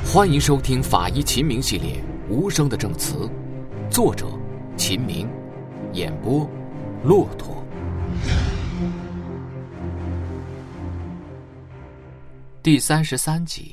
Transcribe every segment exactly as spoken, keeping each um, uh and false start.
欢迎收听法医秦明系列无声的证词，作者秦明，演播骆驼。第三十三集。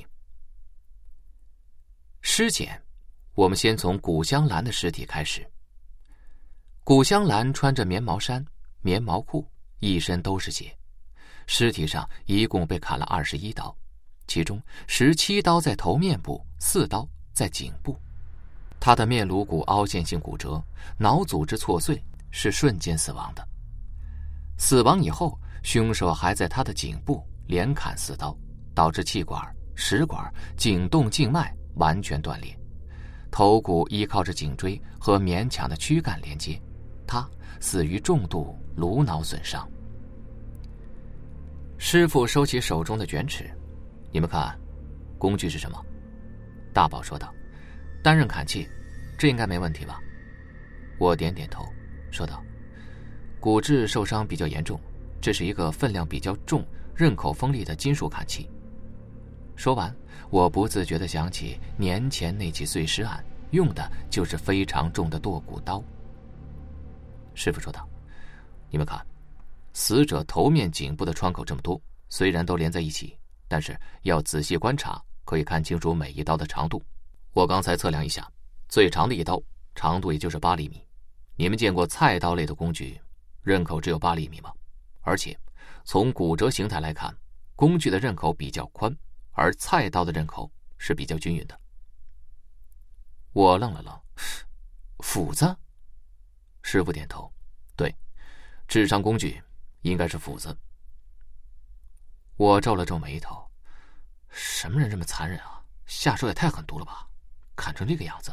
尸检，我们先从古香兰的尸体开始。古香兰穿着棉毛衫、棉毛裤，一身都是血。尸体上一共被砍了二十一刀，其中十七刀在头面部，四刀在颈部。他的面颅骨凹陷性骨折，脑组织错碎，是瞬间死亡的。死亡以后，凶手还在他的颈部连砍四刀，导致气管、食管、颈动静脉完全断裂，头骨依靠着颈椎和勉强的躯干连接，他死于重度颅脑损伤。师傅收起手中的卷尺，你们看，工具是什么？大宝说道：单刃砍器，这应该没问题吧？我点点头，说道：骨质受伤比较严重，这是一个分量比较重、刃口锋利的金属砍器。说完，我不自觉地想起年前那起碎尸案，用的就是非常重的剁骨刀。师傅说道：你们看，死者头面、颈部的创口这么多，虽然都连在一起，但是要仔细观察，可以看清楚每一刀的长度。我刚才测量一下，最长的一刀长度也就是八厘米。你们见过菜刀类的工具刃口只有八厘米吗？而且从骨折形态来看，工具的刃口比较宽，而菜刀的刃口是比较均匀的。我愣了愣，斧子？师傅点头，对，制伤工具应该是斧子。我皱了皱眉头，什么人这么残忍啊？下手也太狠毒了吧，砍成这个样子。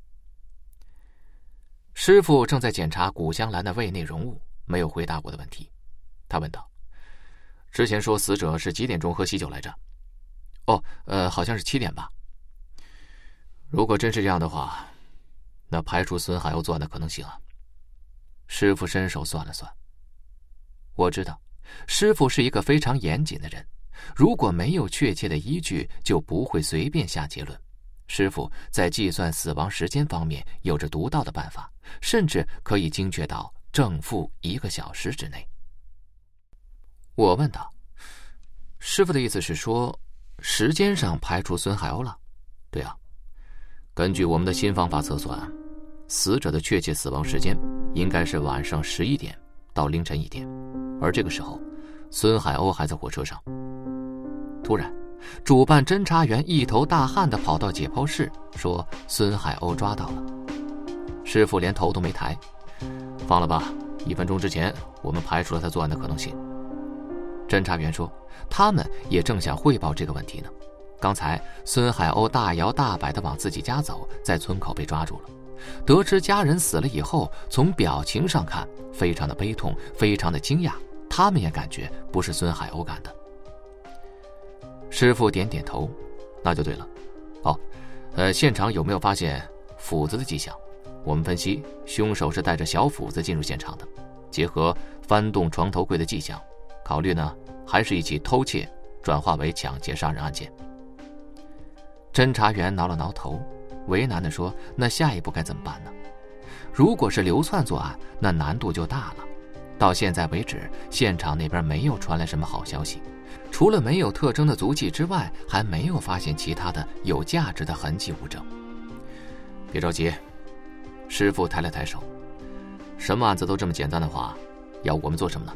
师傅正在检查古香兰的胃内容物，没有回答我的问题。他问道：之前说死者是几点钟喝喜酒来着？哦，呃，好像是七点吧。如果真是这样的话，那排除孙海鸥作案的可能性啊。师傅伸手算了算。我知道师傅是一个非常严谨的人，如果没有确切的依据，就不会随便下结论。师傅在计算死亡时间方面有着独到的办法，甚至可以精确到正负一个小时之内。我问道：师傅的意思是说时间上排除孙海鸥了？对啊，根据我们的新方法测算，死者的确切死亡时间应该是晚上十一点到凌晨一点，而这个时候孙海鸥还在火车上。突然主办侦查员一头大汗地跑到解剖室，说孙海鸥抓到了。师傅连头都没抬：放了吧，一分钟之前我们排除了他作案的可能性。侦查员说他们也正想汇报这个问题呢，刚才孙海鸥大摇大摆地往自己家走，在村口被抓住了。得知家人死了以后，从表情上看非常的悲痛，非常的惊讶，他们也感觉不是孙海鸥干的。师傅点点头，那就对了。哦，呃，现场有没有发现斧子的迹象？我们分析凶手是带着小斧子进入现场的，结合翻动床头柜的迹象，考虑呢还是一起偷窃转化为抢劫杀人案件。侦查员挠了挠头，为难地说：那下一步该怎么办呢？如果是流窜作案，那难度就大了。到现在为止，现场那边没有传来什么好消息，除了没有特征的足迹之外，还没有发现其他的有价值的痕迹物证。别着急，师傅抬了抬手，什么案子都这么简单的话，要我们做什么呢？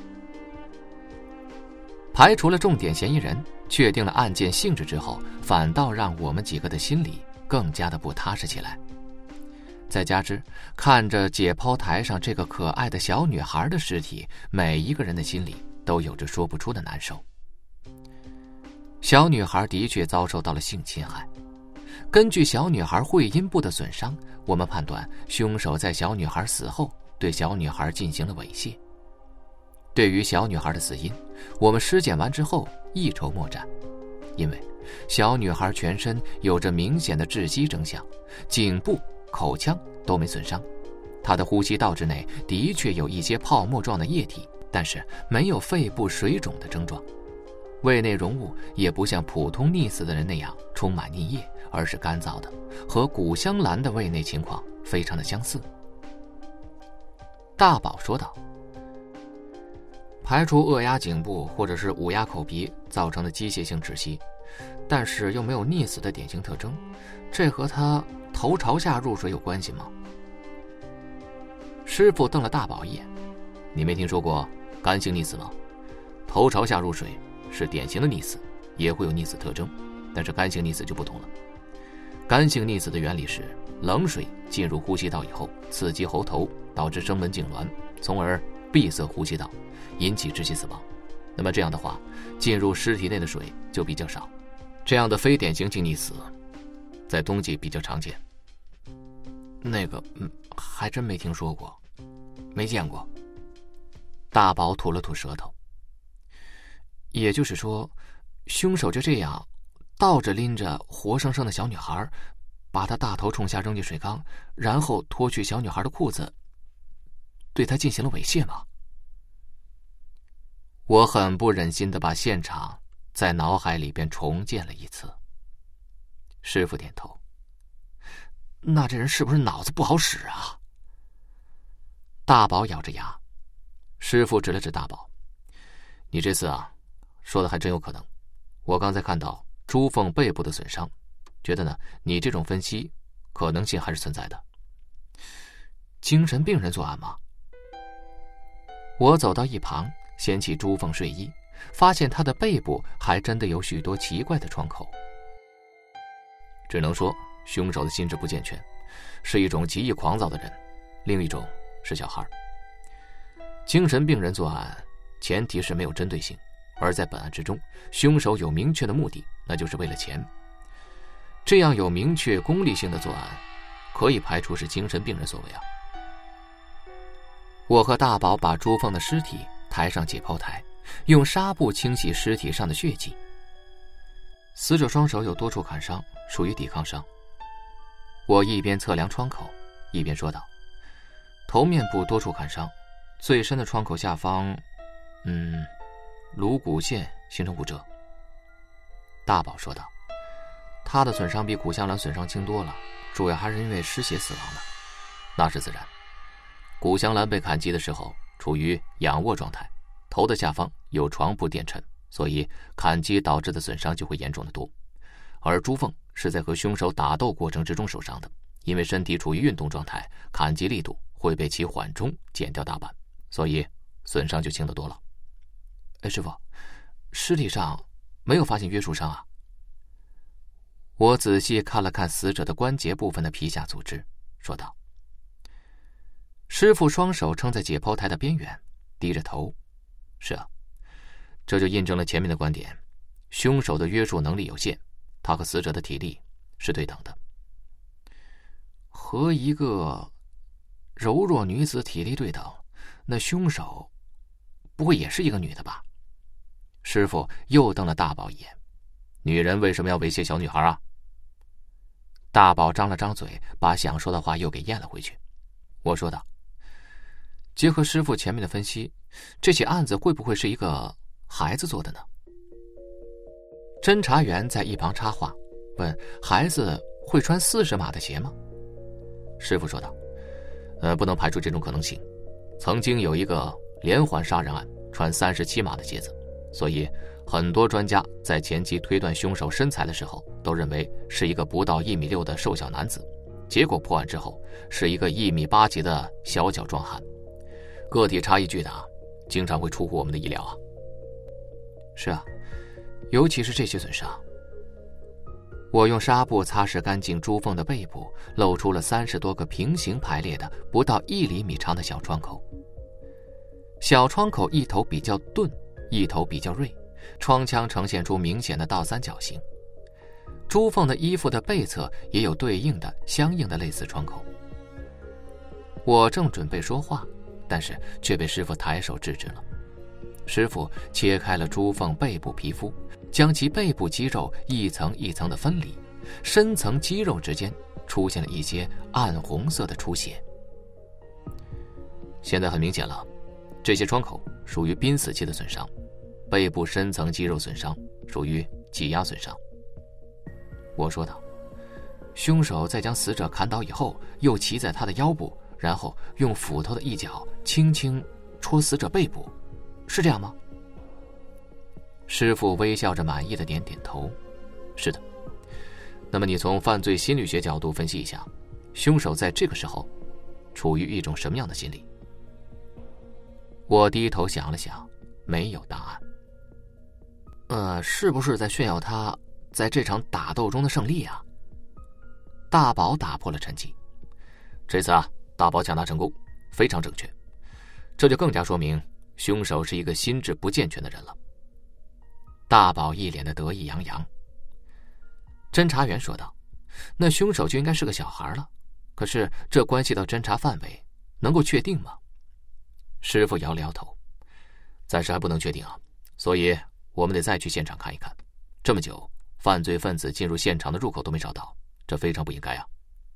排除了重点嫌疑人，确定了案件性质之后，反倒让我们几个的心里更加的不踏实起来。再加之看着解剖台上这个可爱的小女孩的尸体，每一个人的心里都有着说不出的难受。小女孩的确遭受到了性侵害，根据小女孩会阴部的损伤，我们判断凶手在小女孩死后对小女孩进行了猥亵。对于小女孩的死因，我们尸检完之后一筹莫展，因为小女孩全身有着明显的窒息征象，颈部、口腔都没损伤，她的呼吸道之内的确有一些泡沫状的液体，但是没有肺部水肿的症状。胃内容物也不像普通溺死的人那样充满腻液，而是干燥的，和古香兰的胃内情况非常的相似。大宝说道：排除扼压颈部或者是捂压口鼻造成的机械性窒息，但是又没有溺死的典型特征，这和他头朝下入水有关系吗？师傅瞪了大宝一眼：你没听说过干性溺死吗？头朝下入水是典型的溺死，也会有溺死特征，但是干性溺死就不同了。干性溺死的原理是冷水进入呼吸道以后，刺激喉头，导致声门痉挛，从而闭塞呼吸道，引起窒息死亡。那么这样的话，进入尸体内的水就比较少。这样的非典型性溺死在冬季比较常见。那个嗯，还真没听说过，没见过。大宝吐了吐舌头。也就是说，凶手就这样倒着拎着活生生的小女孩，把她大头冲下扔进水缸，然后脱去小女孩的裤子，对她进行了猥亵吗？我很不忍心地把现场在脑海里边重建了一次。师傅点头。那这人是不是脑子不好使啊？大宝咬着牙。师傅指了指大宝：你这次啊说的还真有可能。我刚才看到朱凤背部的损伤，觉得呢你这种分析可能性还是存在的。精神病人作案吗？我走到一旁，掀起朱凤睡衣，发现他的背部还真的有许多奇怪的创口。只能说凶手的心智不健全，是一种极易狂躁的人，另一种是小孩。精神病人作案前提是没有针对性，而在本案之中，凶手有明确的目的，那就是为了钱。这样有明确功利性的作案，可以排除是精神病人所为啊。我和大宝把朱凤的尸体抬上解剖台，用纱布清洗尸体上的血迹。死者双手有多处砍伤，属于抵抗伤。我一边测量创口，一边说道：头面部多处砍伤，最深的创口下方，嗯，颅骨线形成骨折。大宝说道：他的损伤比古香兰损伤轻多了，主要还是因为失血死亡的。那是自然，古香兰被砍击的时候处于仰卧状态，头的下方有床铺垫衬，所以砍击导致的损伤就会严重的多。而朱凤是在和凶手打斗过程之中受伤的，因为身体处于运动状态，砍击力度会被其缓冲减掉大半，所以损伤就轻得多了。哎，师傅，尸体上没有发现约束伤啊？我仔细看了看死者的关节部分的皮下组织，说道。师傅双手撑在解剖台的边缘，低着头。是啊，这就印证了前面的观点，凶手的约束能力有限，他和死者的体力是对等的。和一个柔弱女子体力对等，那凶手不会也是一个女的吧？师傅又瞪了大宝一眼。女人为什么要猥亵小女孩啊？大宝张了张嘴，把想说的话又给咽了回去。我说道：结合师傅前面的分析，这起案子会不会是一个孩子做的呢？侦查员在一旁插话，问：孩子会穿四十码的鞋吗？师傅说道：呃，不能排除这种可能性。曾经有一个连环杀人案穿三十七码的鞋子，所以很多专家在前期推断凶手身材的时候，都认为是一个不到一米六的瘦小男子，结果破案之后是一个一米八几的小脚壮汉。个体差异巨大，经常会出乎我们的意料啊。是啊，尤其是这些损伤。我用纱布擦拭干净朱凤的背部，露出了三十多个平行排列的不到一厘米长的小窗口。小窗口一头比较钝，一头比较锐，窗腔呈现出明显的倒三角形。朱凤的衣服的背侧也有对应的相应的类似窗口。我正准备说话，但是却被师傅抬手制止了。师傅切开了朱凤背部皮肤，将其背部肌肉一层一层的分离，深层肌肉之间出现了一些暗红色的出血。现在很明显了，这些窗口属于濒死期的损伤，背部深层肌肉损伤属于挤压损伤。 我说道。凶手在将死者砍倒以后，又骑在他的腰部，然后用斧头的一角轻轻戳死者背部，是这样吗？师傅微笑着满意的点点头，是的。那么你从犯罪心理学角度分析一下，凶手在这个时候处于一种什么样的心理？我低头想了想，没有答案。呃，是不是在炫耀他在这场打斗中的胜利啊？大宝打破了沉寂。这次啊，大宝抢答成功，非常正确。这就更加说明凶手是一个心智不健全的人了。大宝一脸的得意洋洋。侦查员说道：“那凶手就应该是个小孩了，可是这关系到侦查范围，能够确定吗？”师傅摇了摇头：“暂时还不能确定啊，所以我们得再去现场看一看。这么久，犯罪分子进入现场的入口都没找到，这非常不应该啊。”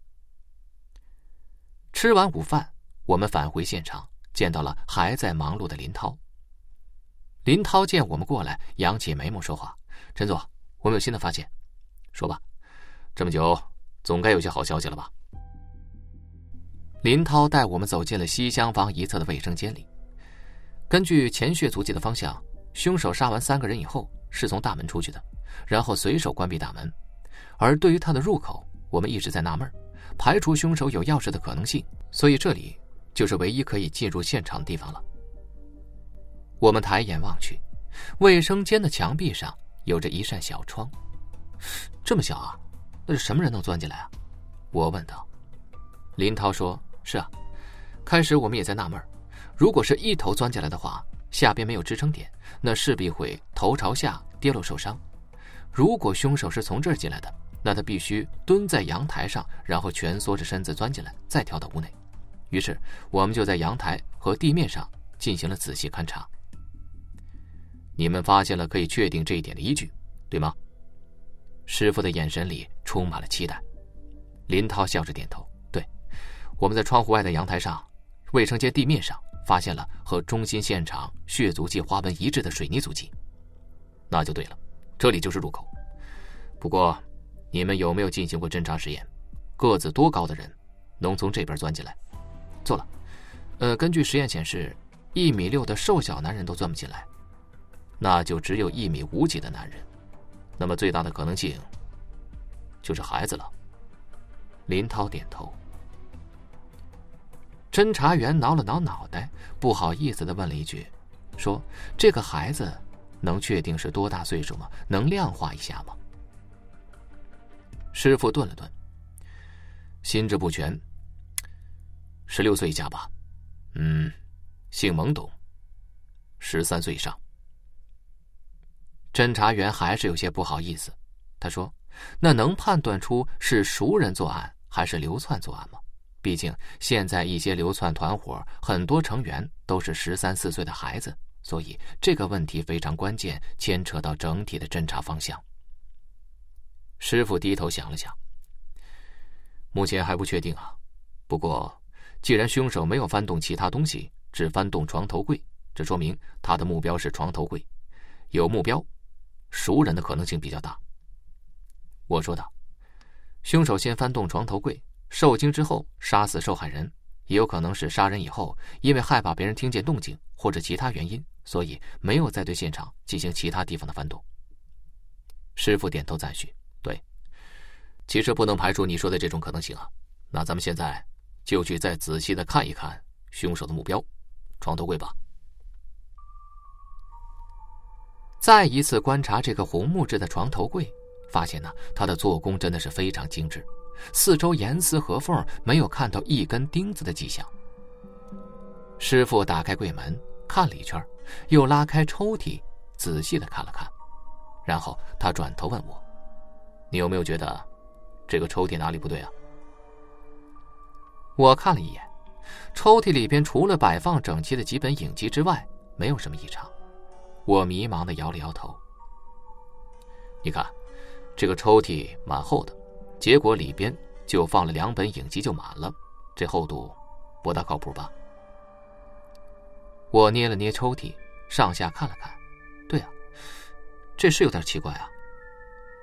吃完午饭，我们返回现场，见到了还在忙碌的林涛。林涛见我们过来，扬起眉毛说话：“陈总，我们有新的发现。”“说吧，这么久，总该有些好消息了吧？”林涛带我们走进了西厢房一侧的卫生间里。根据前血足迹的方向，凶手杀完三个人以后是从大门出去的，然后随手关闭大门。而对于他的入口，我们一直在纳闷，排除凶手有钥匙的可能性，所以这里就是唯一可以进入现场的地方了。我们抬眼望去，卫生间的墙壁上有着一扇小窗。这么小啊？那是什么人能钻进来啊？我问道。林涛说：“是啊，开始我们也在纳闷，如果是一头钻进来的话，下边没有支撑点，那势必会头朝下跌落受伤。如果凶手是从这儿进来的，那他必须蹲在阳台上，然后蜷缩着身子钻进来，再跳到屋内。于是我们就在阳台和地面上进行了仔细勘察。你们发现了可以确定这一点的依据，对吗？”师傅的眼神里充满了期待。林涛笑着点头：“对，我们在窗户外的阳台上、卫生间地面上发现了和中心现场血足迹花纹一致的水泥足迹。”“那就对了，这里就是入口。不过你们有没有进行过侦查实验？个子多高的人能从这边钻进来？”“做了，呃，根据实验显示，一米六的瘦小男人都钻不进来，那就只有一米五几的男人。那么最大的可能性就是孩子了。”林涛点头。侦查员挠了挠脑袋，不好意思地问了一句，说：“这个孩子能确定是多大岁数吗？能量化一下吗？”师傅顿了顿：“心智不全，十六岁以下吧。嗯，性懵懂，十三岁以上。”侦查员还是有些不好意思，他说：“那能判断出是熟人作案还是流窜作案吗？毕竟现在一些流窜团伙很多成员都是十三四岁的孩子，所以这个问题非常关键，牵扯到整体的侦查方向。”师傅低头想了想：“目前还不确定啊，不过既然凶手没有翻动其他东西，只翻动床头柜，这说明他的目标是床头柜。有目标，熟人的可能性比较大。”我说道：“凶手先翻动床头柜，受惊之后杀死受害人，也有可能是杀人以后因为害怕别人听见动静或者其他原因，所以没有再对现场进行其他地方的翻动。”师傅点头赞许：“对，其实不能排除你说的这种可能性啊。那咱们现在就去再仔细的看一看凶手的目标，床头柜吧。”再一次观察这个红木质的床头柜，发现呢，它的做工真的是非常精致，四周严丝合缝，没有看到一根钉子的迹象。师傅打开柜门看了一圈，又拉开抽屉仔细的看了看，然后他转头问我：“你有没有觉得这个抽屉哪里不对啊？”我看了一眼，抽屉里边除了摆放整齐的几本影集之外，没有什么异常。我迷茫地摇了摇头。你看，这个抽屉蛮厚的，结果里边就放了两本影集就满了，这厚度不大靠谱吧？我捏了捏抽屉，上下看了看，对啊，这是有点奇怪啊。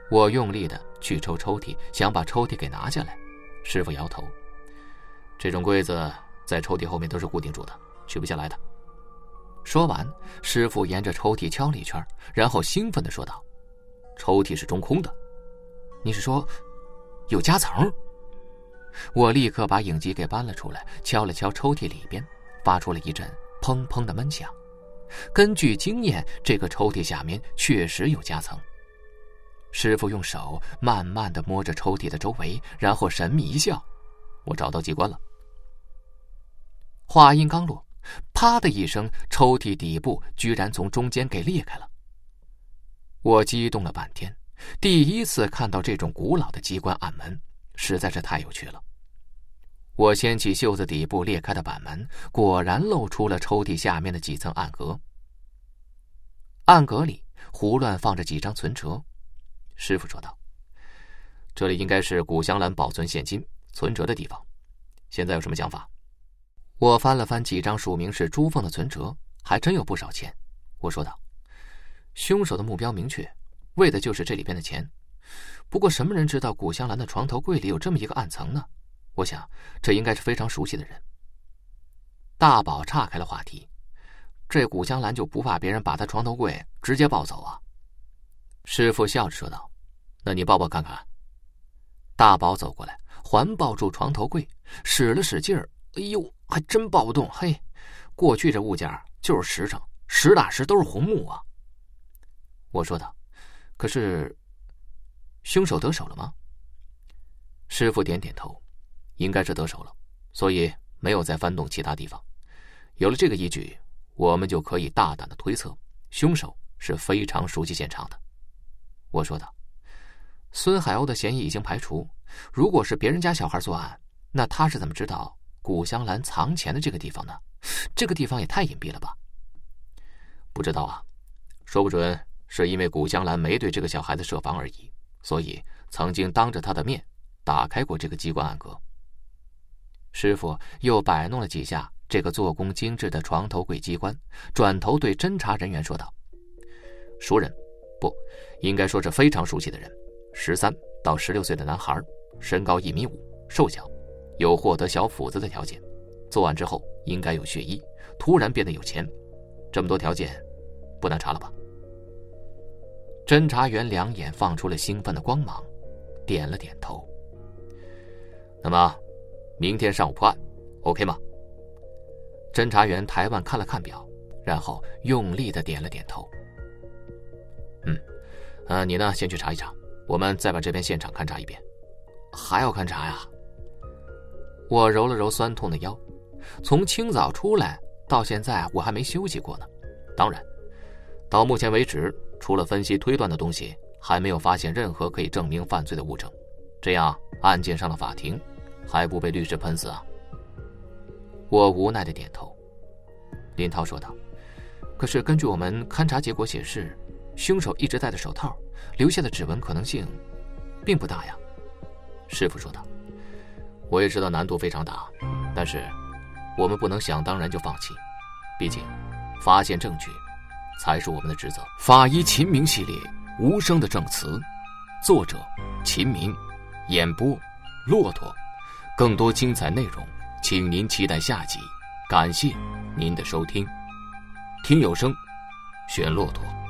我用力的去抽抽屉，想把抽屉给拿下来。师傅摇头，这种柜子在抽屉后面都是固定住的，取不下来的。说完，师傅沿着抽屉敲了一圈，然后兴奋地说道：抽屉是中空的。你是说有夹层？我立刻把影集给搬了出来，敲了敲抽屉里边，发出了一阵砰砰的闷响。根据经验，这个抽屉下面确实有夹层。师傅用手慢慢地摸着抽屉的周围，然后神秘一笑：我找到机关了。话音刚落，啪的一声，抽屉底部居然从中间给裂开了。我激动了半天，第一次看到这种古老的机关暗门，实在是太有趣了。我掀起袖子底部裂开的板门，果然露出了抽屉下面的几层暗格。暗格里胡乱放着几张存折。师傅说道：这里应该是古香兰保存现金存折的地方，现在有什么想法？我翻了翻几张署名是朱凤的存折，还真有不少钱。我说道：凶手的目标明确，为的就是这里边的钱。不过什么人知道古香兰的床头柜里有这么一个暗层呢？我想这应该是非常熟悉的人。大宝岔开了话题：这古香兰就不怕别人把他床头柜直接抱走啊？师傅笑着说道：那你抱抱看看。大宝走过来，环抱住床头柜，使了使劲儿，哎呦，还真抱不动。嘿，过去这物件就是实诚，实打实都是红木啊。我说道：可是凶手得手了吗？师傅点点头，应该是得手了，所以没有再翻动其他地方。有了这个依据，我们就可以大胆的推测，凶手是非常熟悉现场的。我说道：孙海鸥的嫌疑已经排除，如果是别人家小孩作案，那他是怎么知道古香兰藏钱的这个地方呢？这个地方也太隐蔽了吧。不知道啊，说不准是因为古香兰没对这个小孩子设防而已，所以曾经当着他的面打开过这个机关暗格。师傅又摆弄了几下这个做工精致的床头柜机关，转头对侦查人员说道：熟人，不，应该说是非常熟悉的人，十三到十六岁的男孩，身高一米五，瘦小，有获得小斧子的条件，作案之后应该有血衣，突然变得有钱，这么多条件不难查了吧？侦查员两眼放出了兴奋的光芒，点了点头。那么明天上午破案 OK 吗？侦查员抬腕看了看表，然后用力地点了点头。嗯，呃，你呢先去查一查，我们再把这边现场勘察一遍。还要勘察呀？我揉了揉酸痛的腰，从清早出来到现在我还没休息过呢。当然，到目前为止，除了分析推断的东西，还没有发现任何可以证明犯罪的物证，这样案件上了法庭，还不被律师喷死啊？我无奈地点头。林涛说道：可是根据我们勘察结果显示，凶手一直戴着手套，留下的指纹可能性并不大呀。师傅说道：我也知道难度非常大，但是我们不能想当然就放弃，毕竟发现证据才是我们的职责。法医秦明系列无声的证词，作者秦明，演播骆驼。更多精彩内容请您期待下集，感谢您的收听。听有声选骆驼。